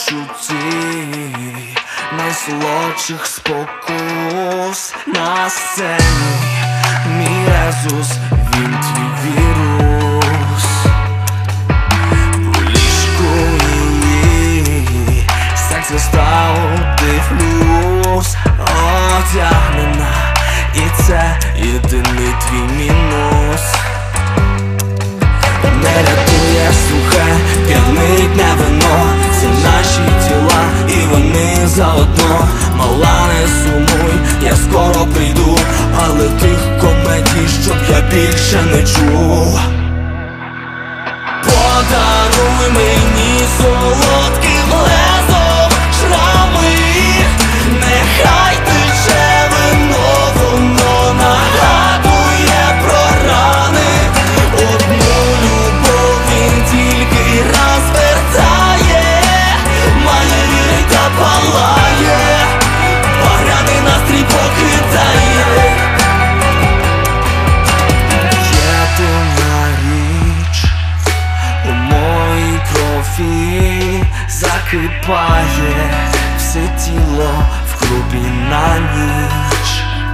відчутті найсолодших спокус на сцені. Мій резус, він твій вірус. У ліжку її секс виставу дивлюсь, одягнена, і це єдиний твій мінус. Не рятує сухе, п'янить не вино. Це наші тіла, і вони заодно. Мала, не сумуй, я скоро прийду, але тих комедій, щоб я більше не чув. Подаруй мені солодких лезом шрами, нехай тече вино, воно нагадує про рани. Одну любов він тільки раз вертає, має вірить та палає, багряний настрій покидає. Єдина річ у моїй крові закипає, все тіло в клубі на ніч.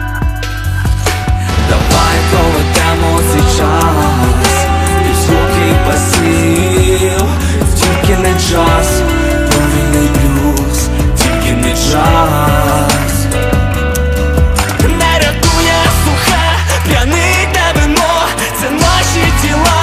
Давай проведемо цей час без звуків басів, тільки не час, повільний блюз, тільки не час. Не рятує сухе, п'янить не вино. Це наші тіла,